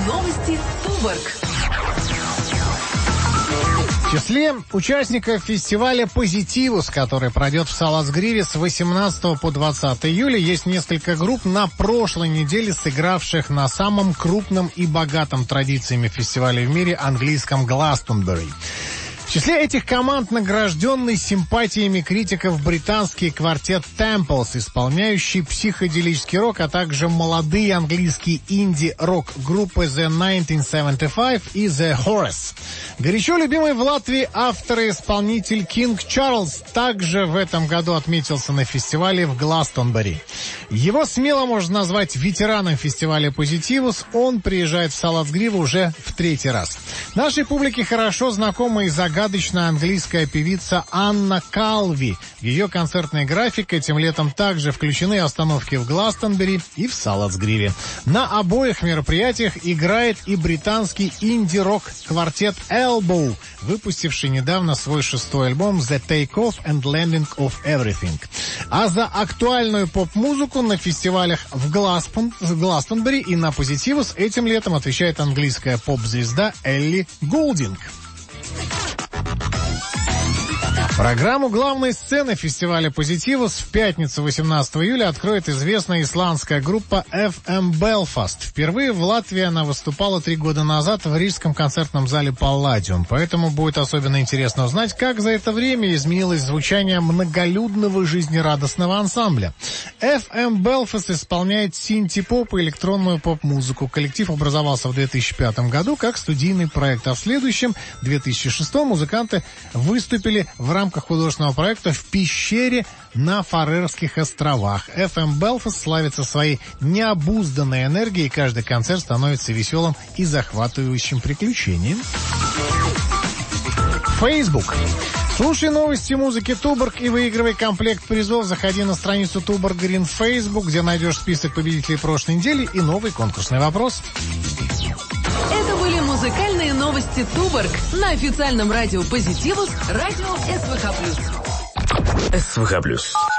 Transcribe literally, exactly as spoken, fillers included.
Новости Туборг. В числе участников фестиваля «Позитивус», который пройдет в Салацгриве с восемнадцатого по двадцатое июля, есть несколько групп, на прошлой неделе сыгравших на самом крупном и богатом традициями фестиваля в мире английском Гластонбери. В числе этих команд награжденный симпатиями критиков британский квартет Temples, исполняющий психоделический рок, а также молодые английские инди-рок-группы The тысяча девятьсот семьдесят пять и The Horrors. Горячо любимый в Латвии автор и исполнитель King Charles также в этом году отметился на фестивале в Гластонбери. Его смело можно назвать ветераном фестиваля «Позитивус». Он приезжает в Салацгриву уже в третий раз. Нашей публике хорошо знакома и загадочная английская певица Анна Калви. В ее концертный график этим летом также включены остановки в Гластонбери и в Салацгриве. На обоих мероприятиях играет и британский инди-рок-квартет Elbow, выпустивший недавно свой шестой альбом The Take-Off and Landing of Everything. А за актуальную поп-музыку на фестивалях в Гластон, Гластонбери и на «Позитивус» этим летом отвечает английская поп-звезда Элли Голдинг. Программу главной сцены фестиваля «Позитивус» в пятницу восемнадцатого июля откроет известная исландская группа эф эм Belfast. Впервые в Латвии она выступала три года назад в рижском концертном зале Палладиум, поэтому будет особенно интересно узнать, как за это время изменилось звучание многолюдного жизнерадостного ансамбля. эф эм Belfast исполняет синти-поп и электронную поп-музыку. Коллектив образовался в две тысячи пятом году как студийный проект, а в следующем, две тысячи шестом, музыканты выступили в рамках В рамках художественного проекта в пещере на Фарерских островах. эф эм Belfast славится своей необузданной энергией, и каждый концерт становится веселым и захватывающим приключением. Facebook. Слушай новости музыки Туборг и выигрывай комплект призов. Заходи на страницу Туборг Грин Facebook, где найдешь список победителей прошлой недели и новый конкурсный вопрос. Это были музыкальные новости Туборг на официальном радио «Позитивус», радио эс вэ ха плюс. эс вэ ха плюс.